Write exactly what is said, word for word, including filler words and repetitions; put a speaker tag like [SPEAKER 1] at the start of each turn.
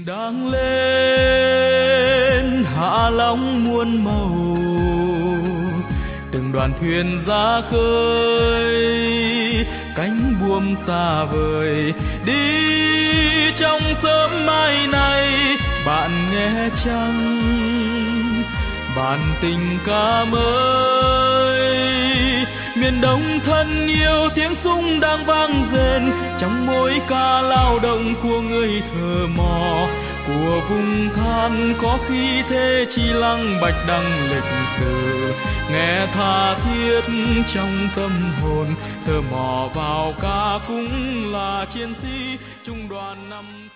[SPEAKER 1] Đang lên hạ long muôn màu, từng đoàn thuyền ra khơi, cánh buồm xa vời đi trong sớm mai này. Bạn nghe chăng bản tình ca mới, miền Đông thân yêu tiếng súng đang vang rền trong mỗi ca lao động của người thợ mò, của vùng than có khí thế chi lăng bạch đăng lịch sử. Nghe tha thiết trong tâm hồn, thợ mò vào ca cũng là chiến sĩ trung đoàn năm